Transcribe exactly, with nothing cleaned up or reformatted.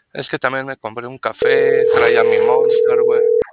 Es que también me compré un café, traía mi Monster, güey.